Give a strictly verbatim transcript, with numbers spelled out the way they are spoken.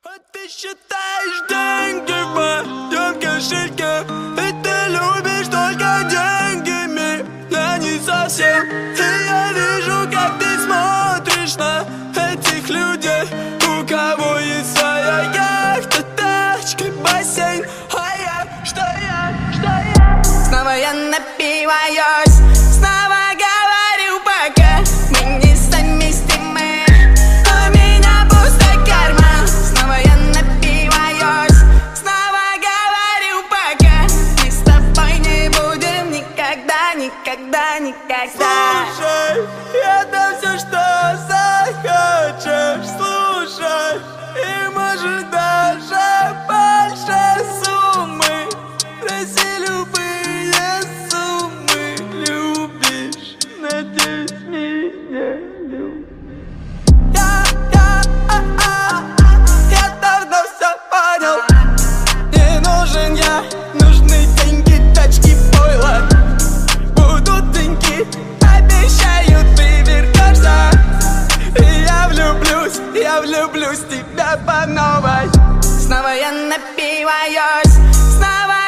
А ты считаешь деньги в моем кошельке, и ты любишь только деньгами, я не совсем. И я вижу, как ты смотришь на этих людей, у кого есть своя яхта, тачка, бассейн. А я, что я, что я? Снова я напиваюсь, снова говорю пока мы не совместимы, а у меня пустой карман. Снова я напиваюсь, снова говорю пока мы с тобой не будем никогда, никогда, никогда. Слушай, это все, что захочешь, слушай, и может даже больше суммы. Проси любые суммы, любишь, надеюсь, меня любишь. Я, я, а, а, я давно все понял. Не нужен я, нужны деньги, тачки, пойло. Будут деньги, обещаю, ты вернешься. И я влюблюсь, я влюблюсь в тебя по новой. Снова я напиваюсь, снова